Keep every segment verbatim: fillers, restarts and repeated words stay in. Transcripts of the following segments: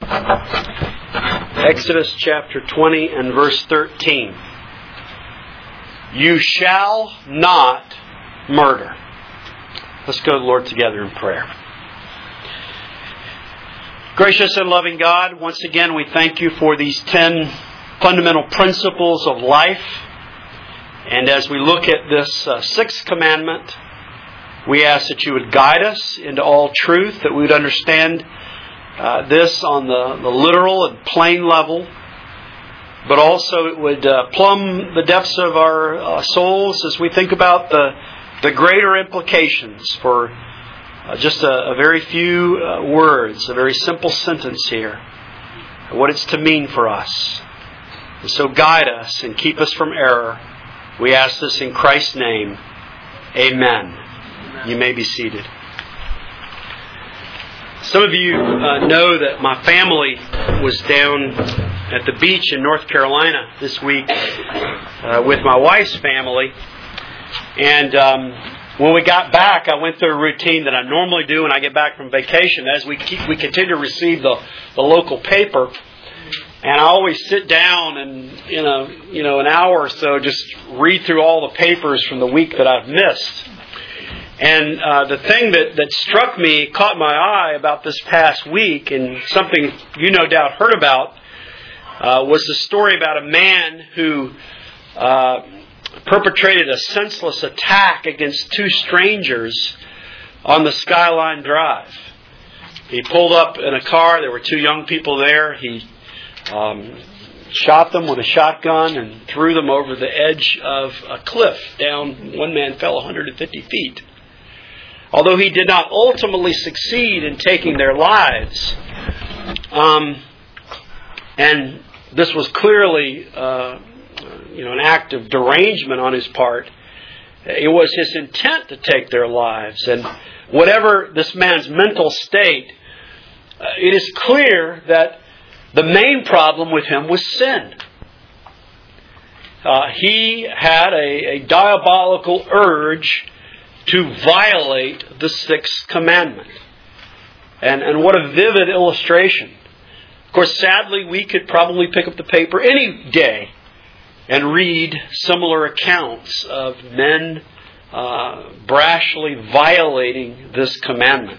Exodus chapter twenty and verse thirteen. You shall not murder. Let's go to the Lord together in prayer. Gracious and loving God, once again we thank you for these ten fundamental principles of life. And as we look at this uh, sixth commandment, we ask that you would guide us into all truth, that we would understand uh, this on the, the literal and plain level, but also it would uh, plumb the depths of our uh, souls as we think about the, the greater implications for uh, just a, a very few uh, words, a very simple sentence here, what it's to mean for us. And so guide us and keep us from error. We ask this in Christ's name. Amen. You may be seated. Some of you uh, know that my family was down at the beach in North Carolina this week uh, with my wife's family. And um, when we got back, I went through a routine that I normally do when I get back from vacation. As we keep, we continue to receive the, the local paper. And I always sit down and, in a, you know, an hour or so, just read through all the papers from the week that I've missed. And uh, the thing that, that struck me, caught my eye about this past week, and something you no doubt heard about, uh, was the story about a man who uh, perpetrated a senseless attack against two strangers on the Skyline Drive. He pulled up in a car. There were two young people there. He um, shot them with a shotgun and threw them over the edge of a cliff down. One man fell one hundred fifty feet. Although he did not ultimately succeed in taking their lives, um, and this was clearly, uh, you know, an act of derangement on his part. It was his intent to take their lives, and whatever this man's mental state, uh, it is clear that the main problem with him was sin. Uh, he had a, a diabolical urge to violate the sixth commandment. And, and what a vivid illustration. Of course, sadly, we could probably pick up the paper any day and read similar accounts of men uh, brashly violating this commandment.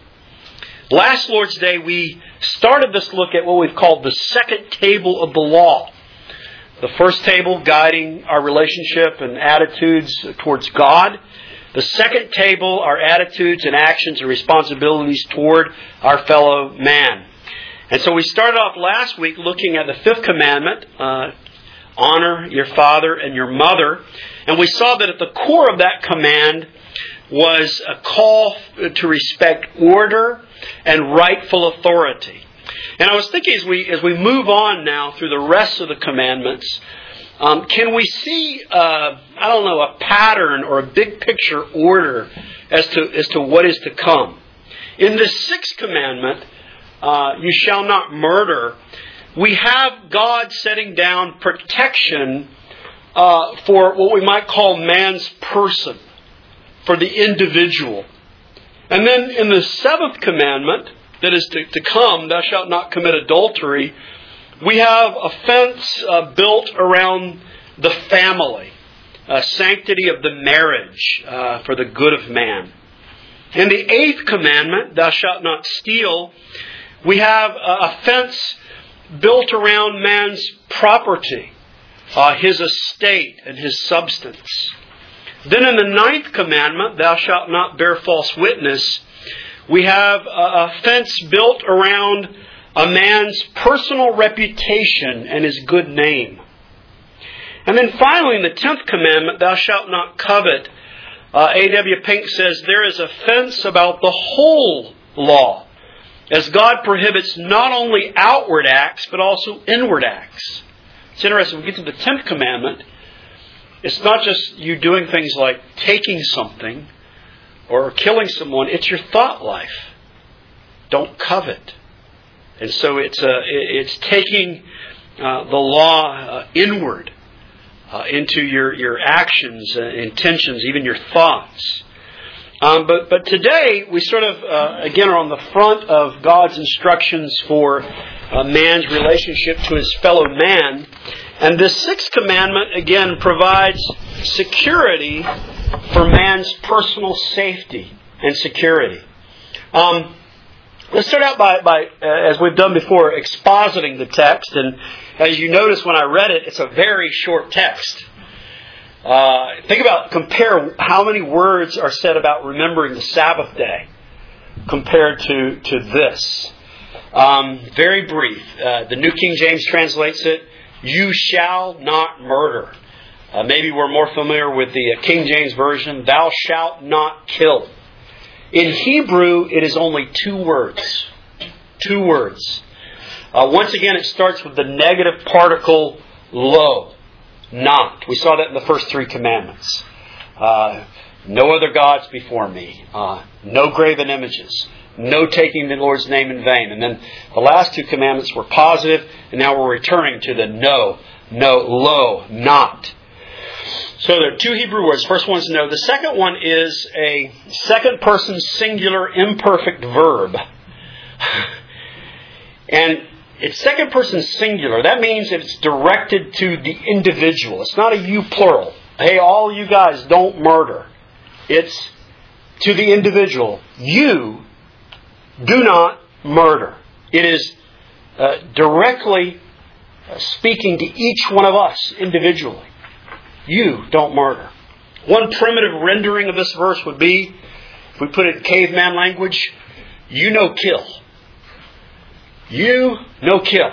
Last Lord's Day, we started this look at what we've called the second table of the law. The first table guiding our relationship and attitudes towards God. The second table, our attitudes and actions and responsibilities toward our fellow man. And so we started off last week looking at the fifth commandment, uh, honor your father and your mother. And we saw that at the core of that command was a call to respect order and rightful authority. And I was thinking as we as we move on now through the rest of the commandments, um, can we see uh, I don't know a pattern or a big picture order as to as to what is to come? In the sixth commandment, uh, you shall not murder. We have God setting down protection uh, for what we might call man's person, for the individual. And then in the seventh commandment, that is to, to come, thou shalt not commit adultery, we have a fence uh, built around the family, a sanctity of the marriage uh, for the good of man. In the eighth commandment, thou shalt not steal, we have a, a fence built around man's property, uh, his estate and his substance. Then in the ninth commandment, thou shalt not bear false witness, we have a fence built around a man's personal reputation and his good name. And then finally in the tenth commandment, thou shalt not covet, uh, A W Pink says there is a fence about the whole law, as God prohibits not only outward acts but also inward acts. It's interesting, when we get to the tenth commandment, it's not just you doing things like taking something or killing someone. It's your thought life. Don't covet. And so it's uh, it's taking uh, the law uh, inward uh, into your, your actions, uh, intentions, even your thoughts. Um, but, but today, we sort of, uh, again, are on the front of God's instructions for uh, man's relationship to his fellow man. And this sixth commandment, again, provides security for man's personal safety and security. Um, let's start out by, by uh, as we've done before, expositing the text. And as you notice when I read it, it's a very short text. Uh, think about, compare how many words are said about remembering the Sabbath day compared to, to this. Um, very brief. Uh, the New King James translates it, you shall not murder. Uh, maybe we're more familiar with the uh, King James Version, thou shalt not kill. In Hebrew, it is only two words. Two words. Uh, once again, it starts with the negative particle lo. Not. We saw that in the first three commandments. Uh, no other gods before me. Uh, no graven images. No taking the Lord's name in vain. And then the last two commandments were positive, and now we're returning to the no, no, lo, not. So there are two Hebrew words. First one is no. The second one is a second person singular imperfect verb. And it's second person singular. That means it's directed to the individual. It's not a you plural. Hey, all you guys, don't murder. It's to the individual. You do not murder. It is uh, directly uh, speaking to each one of us individually. You don't murder. One primitive rendering of this verse would be, if we put it in caveman language, you no kill. You no kill.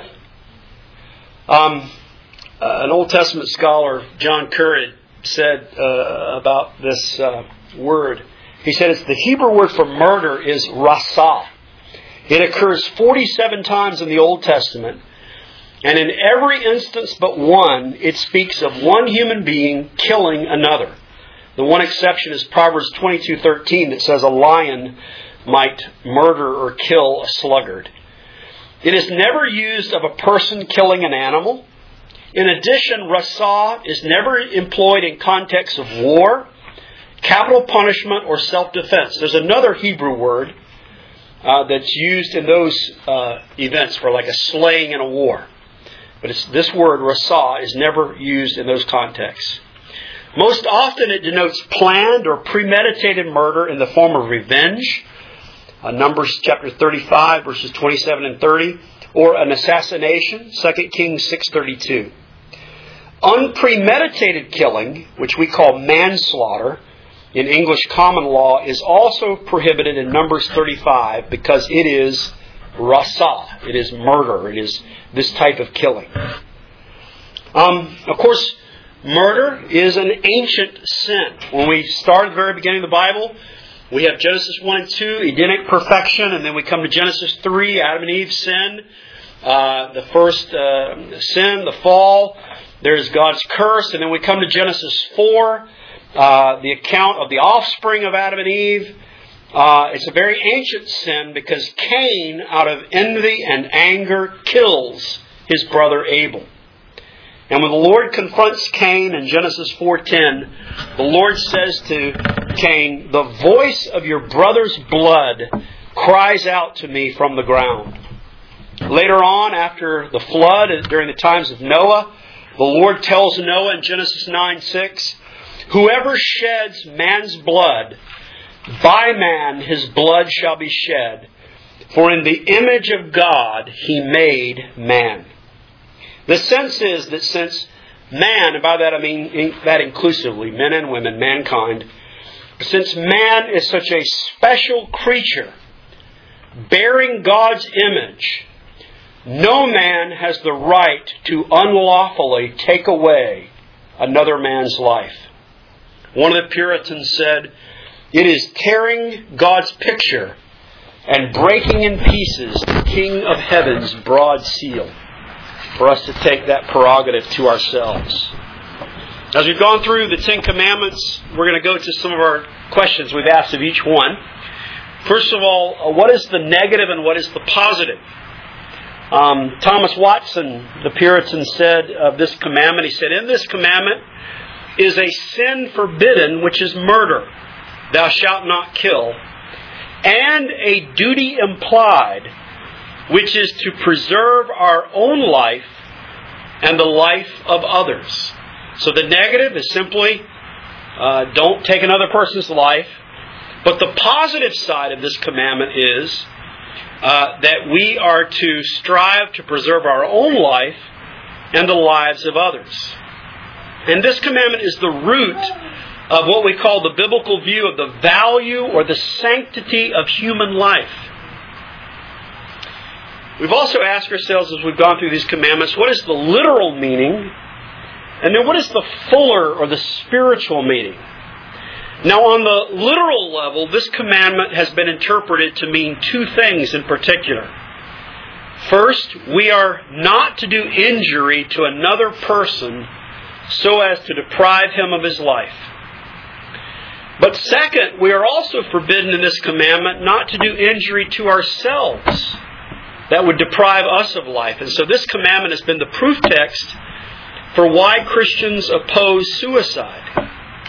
Um, uh, an Old Testament scholar, John Currid, said uh, about this uh, word. He said it's the Hebrew word for murder is rasah. It occurs forty-seven times in the Old Testament, and in every instance but one, it speaks of one human being killing another. The one exception is Proverbs twenty-two thirteen that says a lion might murder or kill a sluggard. It is never used of a person killing an animal. In addition, rasah is never employed in context of war, capital punishment, or self-defense. There's another Hebrew word uh, that's used in those uh, events for like a slaying in a war. But it's, this word, rasah, is never used in those contexts. Most often it denotes planned or premeditated murder in the form of revenge. Uh, Numbers chapter thirty-five, verses twenty-seven and thirty. Or an assassination, Second Kings six thirty-two. Unpremeditated killing, which we call manslaughter, in English common law, is also prohibited in Numbers thirty-five because it is rasah. It is murder. It is this type of killing. Um, of course, murder is an ancient sin. When we start at the very beginning of the Bible, we have Genesis one and two, Edenic perfection, and then we come to Genesis three, Adam and Eve sin. Uh, the first uh, sin, the fall. There's God's curse, and then we come to Genesis four, uh, the account of the offspring of Adam and Eve. Uh, it's a very ancient sin because Cain, out of envy and anger, kills his brother Abel. And when the Lord confronts Cain in Genesis four ten, the Lord says to Cain, the voice of your brother's blood cries out to me from the ground. Later on, after the flood, during the times of Noah, the Lord tells Noah in Genesis nine six, whoever sheds man's blood, by man his blood shall be shed, for in the image of God he made man. The sense is that since man, and by that I mean that inclusively, men and women, mankind, since man is such a special creature, bearing God's image, no man has the right to unlawfully take away another man's life. One of the Puritans said, it is tearing God's picture and breaking in pieces the King of Heaven's broad seal, for us to take that prerogative to ourselves. As we've gone through the Ten Commandments, we're going to go to some of our questions we've asked of each one. First of all, what is the negative and what is the positive? Um, Thomas Watson, the Puritan, said of this commandment, he said, in this commandment is a sin forbidden, which is murder. thou shalt not kill, and a duty implied, which is to preserve our own life and the life of others. So the negative is simply, uh, don't take another person's life. But the positive side of this commandment is uh, that we are to strive to preserve our own life and the lives of others. And this commandment is the root of what we call the biblical view of the value or the sanctity of human life. We've also asked ourselves as we've gone through these commandments, what is the literal meaning? And then what is the fuller or the spiritual meaning? Now, on the literal level, this commandment has been interpreted to mean two things in particular. First, we are not to do injury to another person so as to deprive him of his life. But second, we are also forbidden in this commandment not to do injury to ourselves that would deprive us of life. And so this commandment has been the proof text for why Christians oppose suicide.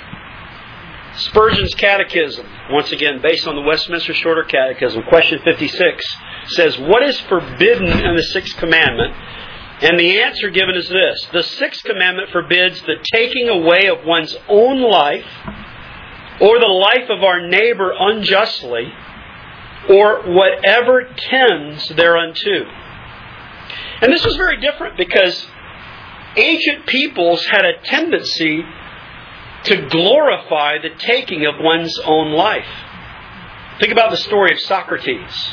Spurgeon's Catechism, once again based on the Westminster Shorter Catechism, question fifty-six, says, what is forbidden in the sixth commandment? And the answer given is this: the sixth commandment forbids the taking away of one's own life or the life of our neighbor unjustly or whatever tends thereunto. And this was very different because ancient peoples had a tendency to glorify the taking of one's own life. Think about the story of Socrates.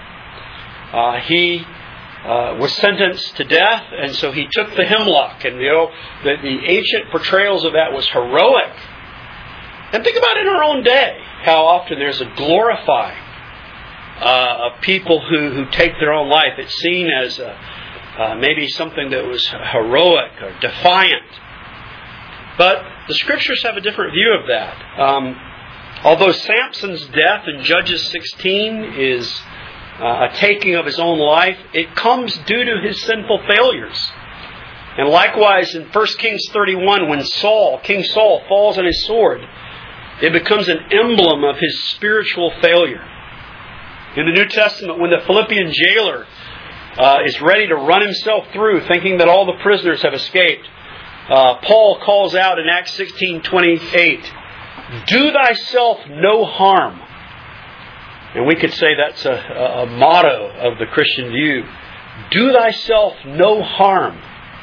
Uh, he uh, was sentenced to death, and so he took the hemlock. And you know, the, the ancient portrayals of that was heroic. And think about it in our own day, how often there's a glorifying uh, of people who, who take their own life. It's seen as a, uh, maybe something that was heroic or defiant. But the Scriptures have a different view of that. Um, although Samson's death in Judges sixteen is uh, a taking of his own life, it comes due to his sinful failures. And likewise in First Kings thirty-one, when Saul, King Saul, falls on his sword, it becomes an emblem of his spiritual failure. In the New Testament, when the Philippian jailer uh, is ready to run himself through, thinking that all the prisoners have escaped, Uh, Paul calls out in Acts sixteen twenty-eight, do thyself no harm. And we could say that's a, a, a motto of the Christian view. Do thyself no harm.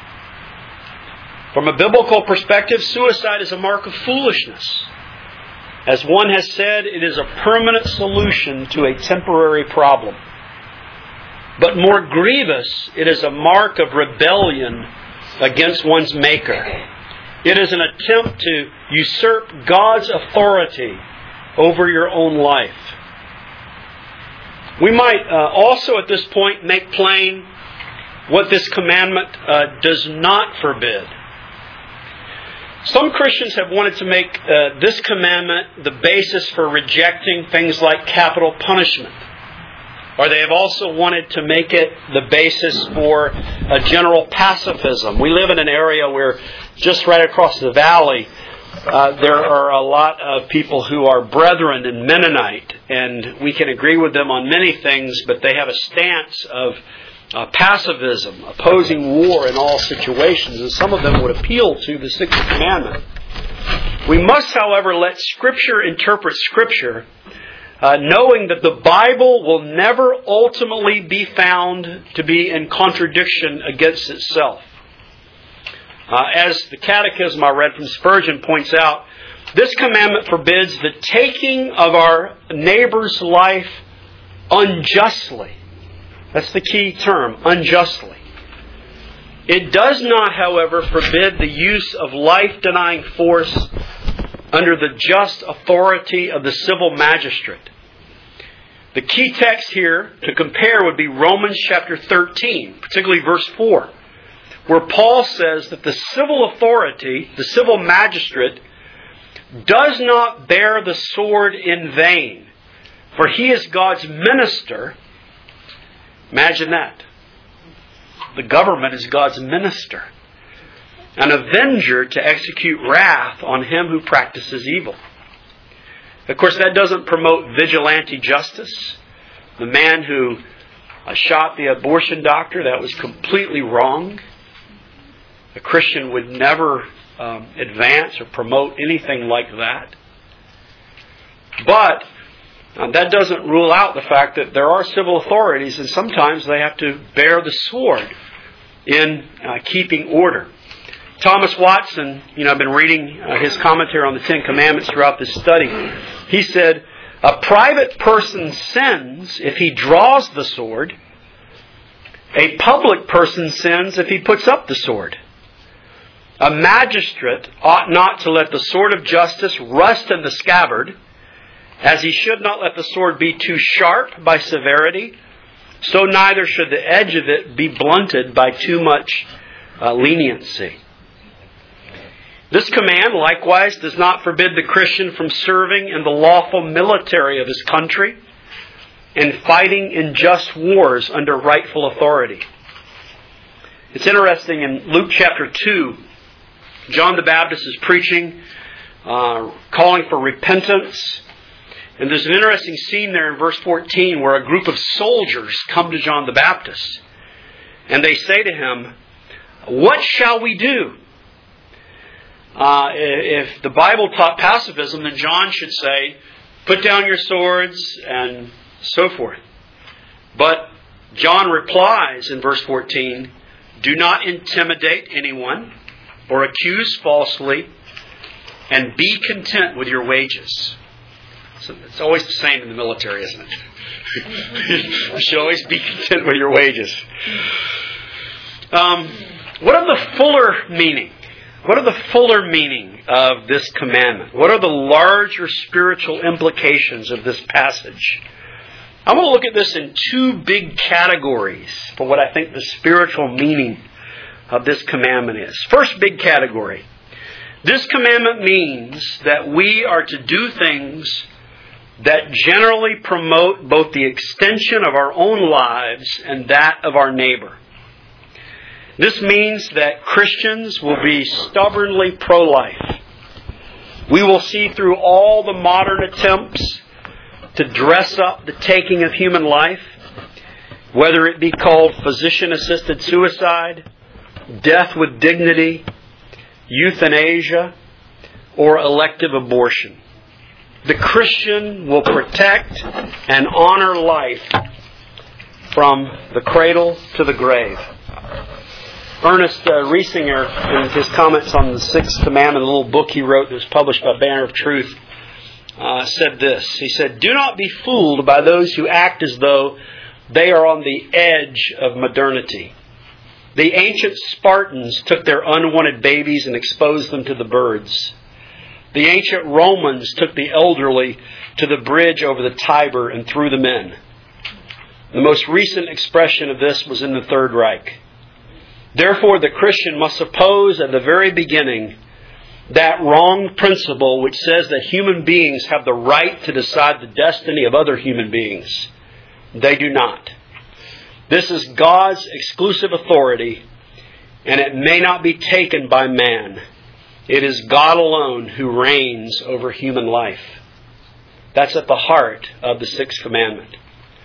From a biblical perspective, suicide is a mark of foolishness. As one has said, it is a permanent solution to a temporary problem. But more grievous, it is a mark of rebellion against one's Maker. It is an attempt to usurp God's authority over your own life. We might uh, also at this point make plain what this commandment uh, does not forbid. Some Christians have wanted to make uh, this commandment the basis for rejecting things like capital punishment. Or they have also wanted to make it the basis for a general pacifism. We live in an area where just right across the valley, uh, there are a lot of people who are brethren in Mennonite. And we can agree with them on many things, but they have a stance of uh, pacifism, opposing war in all situations. And some of them would appeal to the Sixth Commandment. We must, however, let Scripture interpret Scripture, Uh, knowing that the Bible will never ultimately be found to be in contradiction against itself. Uh, as the Catechism I read from Spurgeon points out, this commandment forbids the taking of our neighbor's life unjustly. That's the key term, unjustly. It does not, however, forbid the use of life-denying force under the just authority of the civil magistrate. The key text here to compare would be Romans chapter thirteen, particularly verse four, where Paul says that the civil authority, the civil magistrate, does not bear the sword in vain, for he is God's minister. Imagine that. The government is God's minister, an avenger to execute wrath on him who practices evil. Of course, that doesn't promote vigilante justice. The man who uh, shot the abortion doctor, that was completely wrong. A Christian would never um, advance or promote anything like that. But uh, that doesn't rule out the fact that there are civil authorities, and sometimes they have to bear the sword in uh, keeping order. Thomas Watson, you know, I've been reading uh, his commentary on the Ten Commandments throughout this study. He said, a private person sins if he draws the sword. A public person sins if he puts up the sword. A magistrate ought not to let the sword of justice rust in the scabbard, as he should not let the sword be too sharp by severity, so neither should the edge of it be blunted by too much uh, leniency. This command, likewise, does not forbid the Christian from serving in the lawful military of his country and fighting in just wars under rightful authority. It's interesting, in Luke chapter two, John the Baptist is preaching, uh, calling for repentance. And there's an interesting scene there in verse fourteen where a group of soldiers come to John the Baptist. And they say to him, "What shall we do?" Uh, if the Bible taught pacifism, then John should say, "Put down your swords," and so forth. But John replies in verse fourteen, "Do not intimidate anyone or accuse falsely, and be content with your wages." So it's always the same in the military, isn't it? You should always be content with your wages. Um, what are the fuller meaning? What are the fuller meaning of this commandment? What are the larger spiritual implications of this passage? I want to look at this in two big categories for what I think the spiritual meaning of this commandment is. First big category. This commandment means that we are to do things that generally promote both the extension of our own lives and that of our neighbor. This means that Christians will be stubbornly pro-life. We will see through all the modern attempts to dress up the taking of human life, whether it be called physician-assisted suicide, death with dignity, euthanasia, or elective abortion. The Christian will protect and honor life from the cradle to the grave. Ernest uh, Riesinger, in his comments on the Sixth Commandment, a little book he wrote that was published by Banner of Truth, uh, said this. He said, "Do not be fooled by those who act as though they are on the edge of modernity. The ancient Spartans took their unwanted babies and exposed them to the birds. The ancient Romans took the elderly to the bridge over the Tiber and threw them in. The most recent expression of this was in the Third Reich. Therefore, the Christian must suppose at the very beginning that wrong principle which says that human beings have the right to decide the destiny of other human beings. They do not. This is God's exclusive authority, and it may not be taken by man. It is God alone who reigns over human life." That's at the heart of the Sixth Commandment.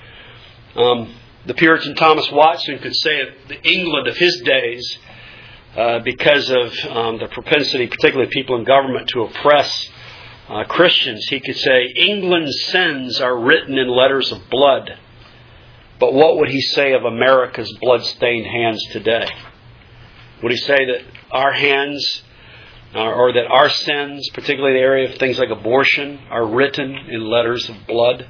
Um, the Puritan Thomas Watson could say of the England of his days, uh, because of um, the propensity, particularly of people in government, to oppress uh, Christians, he could say, "England's sins are written in letters of blood. But what would he say of America's blood-stained hands today? Would he say that our hands, or that our sins, particularly in the area of things like abortion, are written in letters of blood?"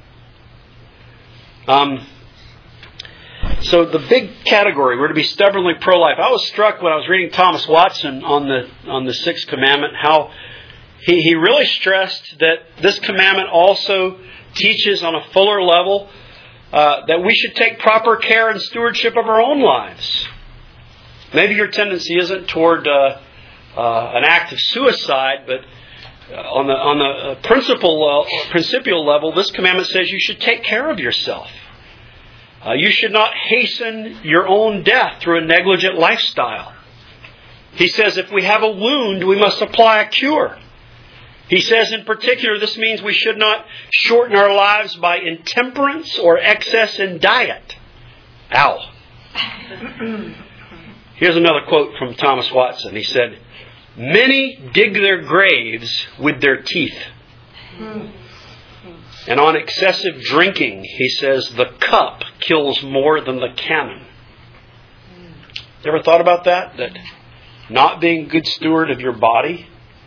Um, so the big category, we're to be stubbornly pro-life. I was struck when I was reading Thomas Watson on the on the Sixth Commandment, how he, he really stressed that this commandment also teaches on a fuller level uh, that we should take proper care and stewardship of our own lives. Maybe your tendency isn't toward uh, uh, an act of suicide, but uh, on the on the uh, principal uh, principial level, this commandment says you should take care of yourself. Uh, you should not hasten your own death through a negligent lifestyle. He says if we have a wound, we must apply a cure. He says in particular, this means we should not shorten our lives by intemperance or excess in diet. Ow. Here's another quote from Thomas Watson. He said, "Many dig their graves with their teeth." And on excessive drinking, he says, the cup kills more than the cannon. You ever thought about that? That not being a good steward of your body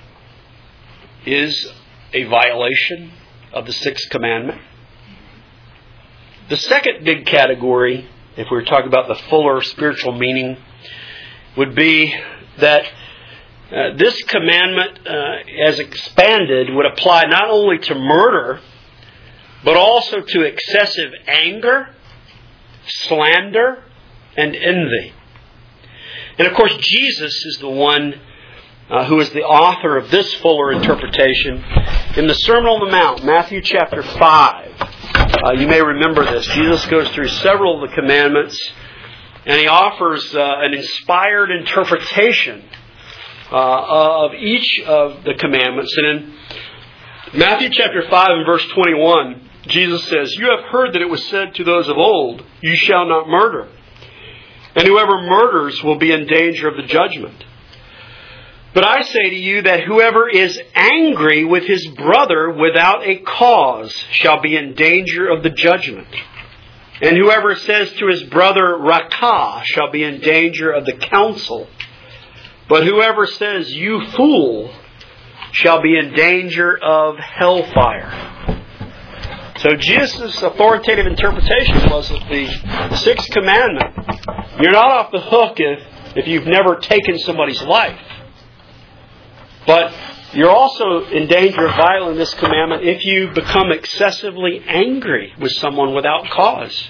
is a violation of the sixth commandment? The second big category, if we were talking about the fuller spiritual meaning, would be that uh, this commandment, uh, as expanded, would apply not only to murder, but also to excessive anger, slander, and envy. And of course, Jesus is the one uh, who is the author of this fuller interpretation. In the Sermon on the Mount, Matthew chapter five, uh, you may remember this. Jesus goes through several of the commandments, and he offers uh, an inspired interpretation uh, of each of the commandments. And in Matthew chapter five and verse twenty-one, Jesus says, "You have heard that it was said to those of old, 'You shall not murder. And whoever murders will be in danger of the judgment. But I say to you that whoever is angry with his brother without a cause shall be in danger of the judgment. And whoever says to his brother, Rakah, shall be in danger of the council. But whoever says, you fool, shall be in danger of hellfire.'" So Jesus' authoritative interpretation was that the sixth commandment, you're not off the hook if, if you've never taken somebody's life. But you're also in danger of violating this commandment if you become excessively angry with someone without cause.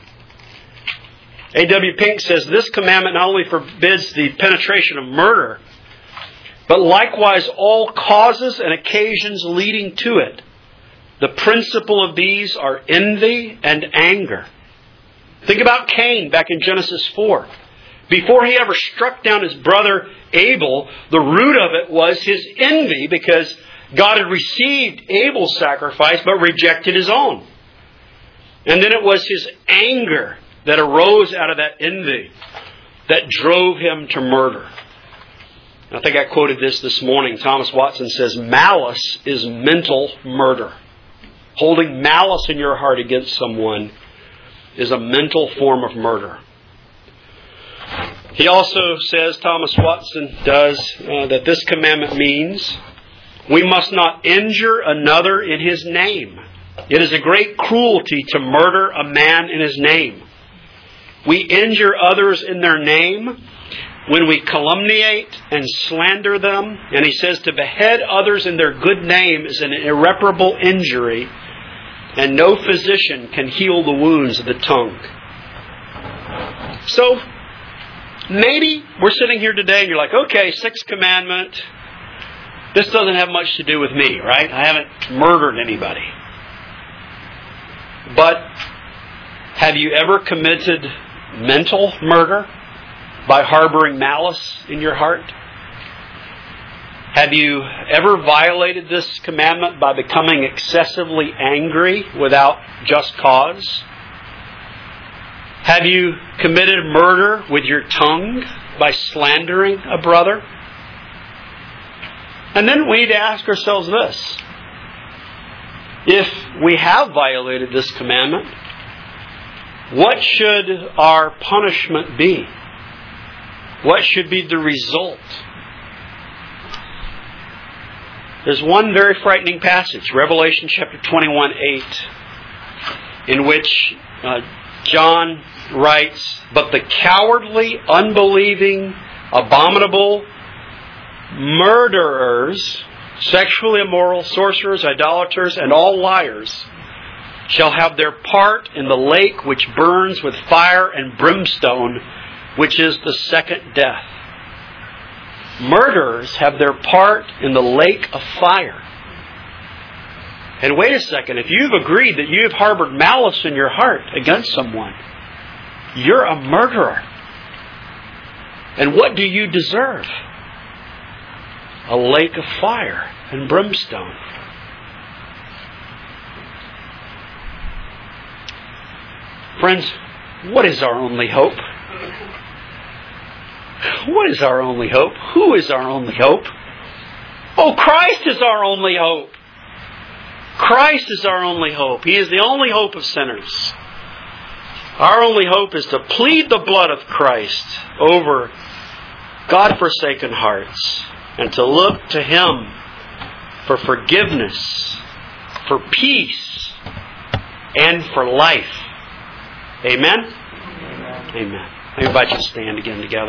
A W Pink says this commandment not only forbids the penetration of murder, but likewise all causes and occasions leading to it. The principle of these are envy and anger. Think about Cain back in Genesis four. Before he ever struck down his brother Abel, the root of it was his envy because God had received Abel's sacrifice but rejected his own. And then it was his anger that arose out of that envy that drove him to murder. I think I quoted this this morning. Thomas Watson says, malice is mental murder. Holding malice in your heart against someone is a mental form of murder. He also says, Thomas Watson does, uh, that this commandment means we must not injure another in his name. It is a great cruelty to murder a man in his name. We injure others in their name when we calumniate and slander them. And he says to behead others in their good name is an irreparable injury, and no physician can heal the wounds of the tongue. So, maybe we're sitting here today and you're like, okay, sixth commandment, this doesn't have much to do with me, right? I haven't murdered anybody. But have you ever committed mental murder by harboring malice in your heart? Have you ever violated this commandment by becoming excessively angry without just cause? Have you committed murder with your tongue by slandering a brother? And then we need to ask ourselves this. If we have violated this commandment, what should our punishment be? What should be the result? There's one very frightening passage, Revelation chapter twenty-one, eight, in which uh, John writes, "But the cowardly, unbelieving, abominable, murderers, sexually immoral, sorcerers, idolaters, and all liars shall have their part in the lake which burns with fire and brimstone, which is the second death." Murderers have their part in the lake of fire. And wait a second, if you've agreed that you've harbored malice in your heart against someone, you're a murderer. And what do you deserve? a lake of fire and brimstone. Friends, what is our only hope? What is our only hope? Who is our only hope? Oh, Christ is our only hope. Christ is our only hope. He is the only hope of sinners. Our only hope is to plead the blood of Christ over God-forsaken hearts and to look to Him for forgiveness, for peace, and for life. Amen? Amen. Amen. I invite you to stand again together.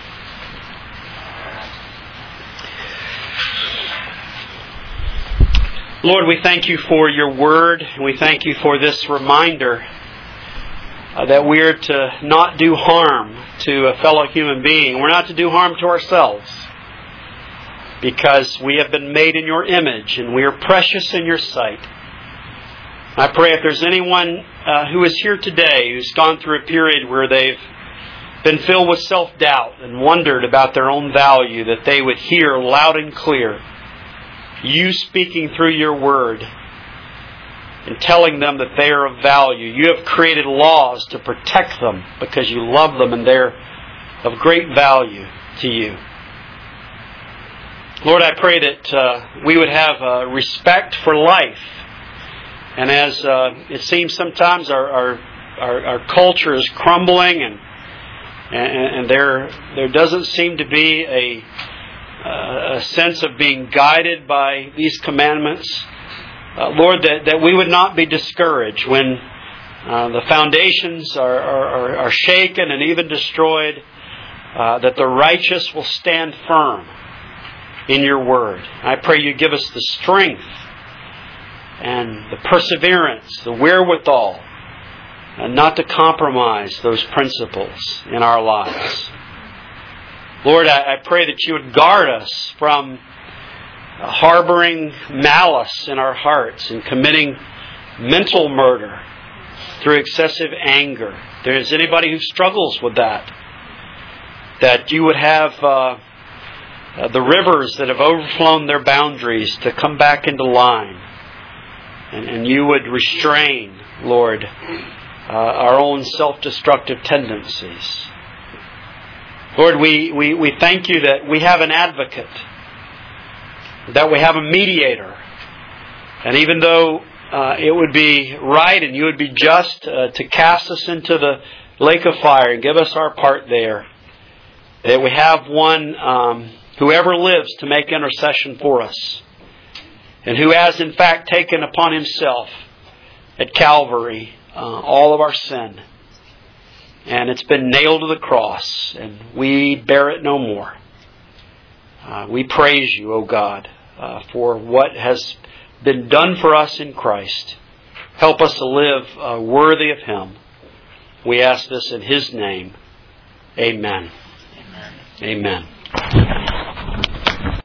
Lord, we thank You for Your Word, and we thank You for this reminder uh, that we are to not do harm to a fellow human being. We're not to do harm to ourselves, because we have been made in Your image and we are precious in Your sight. I pray if there's anyone uh, who is here today who's gone through a period where they've been filled with self-doubt and wondered about their own value, that they would hear loud and clear You speaking through Your Word and telling them that they are of value. You have created laws to protect them because You love them and they're of great value to You. Lord, I pray that uh, we would have uh, respect for life. And as uh, it seems sometimes our, our our our culture is crumbling, and and, and there there doesn't seem to be a uh, a sense of being guided by these commandments, uh, Lord, that, that we would not be discouraged when uh, the foundations are, are are shaken and even destroyed. Uh, that the righteous will stand firm in Your Word. I pray You give us the strength and the perseverance, the wherewithal, and not to compromise those principles in our lives. Lord, I, I pray that You would guard us from harboring malice in our hearts and committing mental murder through excessive anger. If there is anybody who struggles with that, that You would have uh, uh, the rivers that have overflown their boundaries to come back into line. And, and You would restrain, Lord, uh, our own self-destructive tendencies. Lord, we, we, we thank You that we have an advocate, that we have a mediator. And even though uh, it would be right and You would be just uh, to cast us into the lake of fire and give us our part there, that we have one um, who ever lives to make intercession for us, and who has in fact taken upon Himself at Calvary uh, all of our sin. And it's been nailed to the cross, and we bear it no more. Uh, we praise You, O God, uh, for what has been done for us in Christ. Help us to live uh, worthy of Him. We ask this in His name. Amen. Amen. Amen.